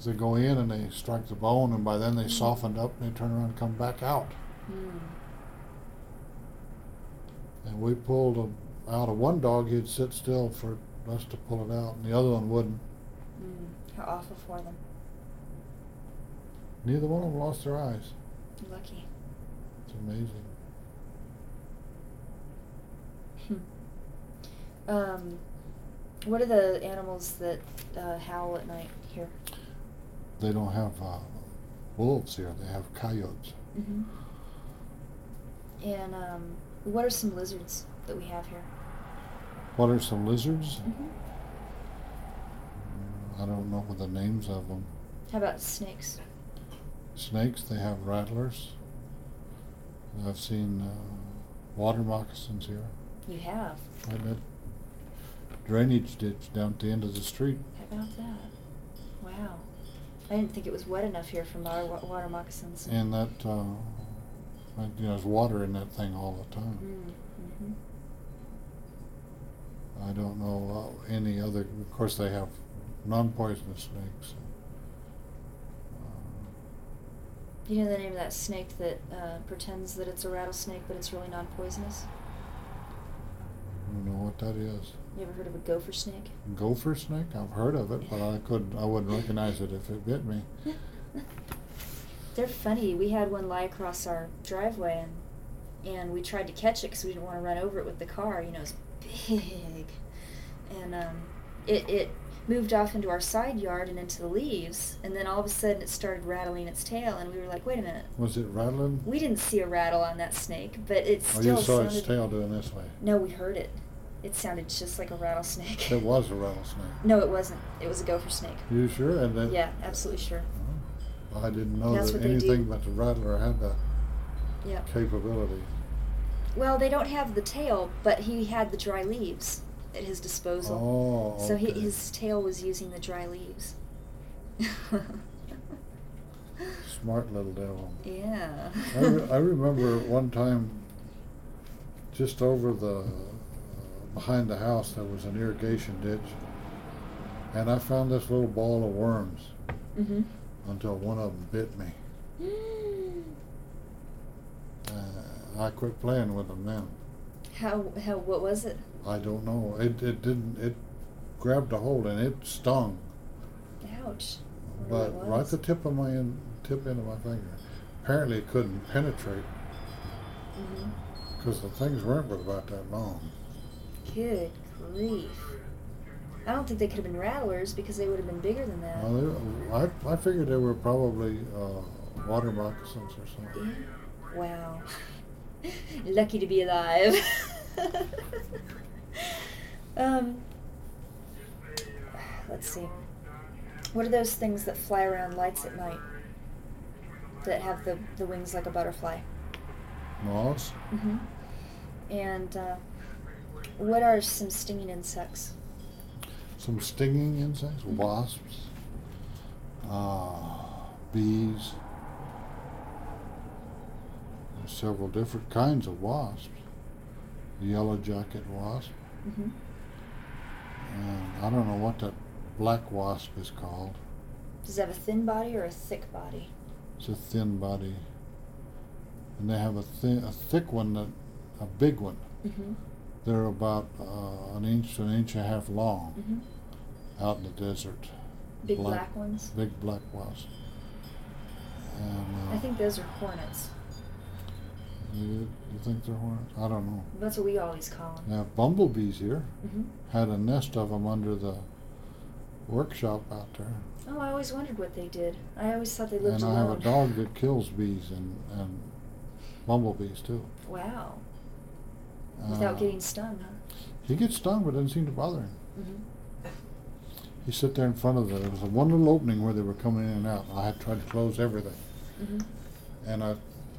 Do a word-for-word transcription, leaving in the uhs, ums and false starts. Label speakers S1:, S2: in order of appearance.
S1: 'Cause they go in and they strike the bone, and by then they
S2: Mm.
S1: softened up and they turn around and come back out.
S2: Mm.
S1: And we pulled him out of one dog, he'd sit still for us to pull it out, and the other one wouldn't.
S2: Mm. How awful for them.
S1: Neither one of them lost their eyes.
S2: Lucky.
S1: It's amazing.
S2: Hmm. Um, what are the animals that uh, howl at night here?
S1: They don't have uh, wolves here, they have coyotes.
S2: Mm-hmm. And um, what are some lizards that we have here?
S1: What are some lizards?
S2: Mm-hmm.
S1: I don't know the names of them.
S2: How about snakes?
S1: Snakes, they have rattlers. I've seen uh, water moccasins here.
S2: You have?
S1: Right in that drainage ditch down at the end of the street.
S2: How about that? Wow. I didn't think it was wet enough here for water, water moccasins.
S1: And that, uh, you know, there's water in that thing all the time.
S2: Mm-hmm.
S1: I don't know uh, any other, of course they have non-poisonous snakes.
S2: You know the name of that snake that uh, pretends that it's a rattlesnake, but it's really non-poisonous?
S1: I don't know what that is.
S2: You ever heard of a gopher snake?
S1: Gopher snake? I've heard of it, but I couldn't. I wouldn't recognize it if it bit me.
S2: They're funny. We had one lie across our driveway, and and we tried to catch it because we didn't want to run over it with the car. You know, it's big, and um, it it moved off into our side yard and into the leaves, and then all of a sudden it started rattling its tail, and we were like, "Wait a minute."
S1: Was it rattling?
S2: We didn't see a rattle on that snake, but it
S1: Oh,
S2: still
S1: you saw
S2: sounded.
S1: its tail doing this way.
S2: No, we heard it. It sounded just like a rattlesnake.
S1: It was a rattlesnake.
S2: No, it wasn't. It was a gopher snake.
S1: You sure? And that,
S2: Yeah, absolutely sure.
S1: I didn't know
S2: That's
S1: that
S2: what they
S1: anything
S2: do.
S1: but the rattler had that
S2: Yeah.
S1: capability.
S2: Well, they don't have the tail, but he had the dry leaves at his disposal.
S1: Oh, okay.
S2: So he, his tail was using the dry leaves.
S1: Smart little devil.
S2: Yeah.
S1: I, re- I remember one time, just over the uh, behind the house, there was an irrigation ditch, and I found this little ball of worms
S2: Mm-hmm.
S1: until one of them bit me. Uh, I quit playing with them then.
S2: How, how, what was it?
S1: I don't know. It it didn't. It grabbed a hold and it stung.
S2: Ouch. I wonder
S1: But
S2: what it
S1: right
S2: was.
S1: the tip of my in, tip end of my finger. Apparently, it couldn't penetrate
S2: Mm-hmm.
S1: because the things weren't but about that long.
S2: Good grief. I don't think they could have been rattlers because they would have been bigger than that.
S1: Well, they, I I figured they were probably uh, water moccasins or something.
S2: Yeah. Wow. Lucky to be alive. um, let's see. What are those things that fly around lights at night? That have the, the wings like a butterfly?
S1: Moths.
S2: Mm-hmm. And uh, what are some stinging insects?
S1: Some stinging insects, wasps, uh, bees. There's several different kinds of wasps. The yellow jacket wasp,
S2: Mm-hmm.
S1: and I don't know what that black wasp is called.
S2: Does it have a thin body or a thick body?
S1: It's a thin body, and they have a thin, a thick one that, a big one.
S2: Mm-hmm.
S1: They're about uh, an inch to an inch and a half long,
S2: Mm-hmm.
S1: out in the desert.
S2: Big black ones?
S1: Big black wasp. And, uh,
S2: I think those are hornets.
S1: You, you think they're hornets? I don't know.
S2: That's what we always call them.
S1: They have bumblebees here.
S2: Mm-hmm.
S1: Had a nest of them under the workshop out there.
S2: Oh, I always wondered what they did. I always thought they lived
S1: And I
S2: alone.
S1: have a dog that kills bees and, and bumblebees too.
S2: Wow. Without
S1: Uh,
S2: getting stung, huh?
S1: He gets stung, but doesn't seem to bother him.
S2: Mm-hmm.
S1: He sit there in front of the, there was a one little opening where they were coming in and out. I had tried to close everything.
S2: Mm-hmm.
S1: And I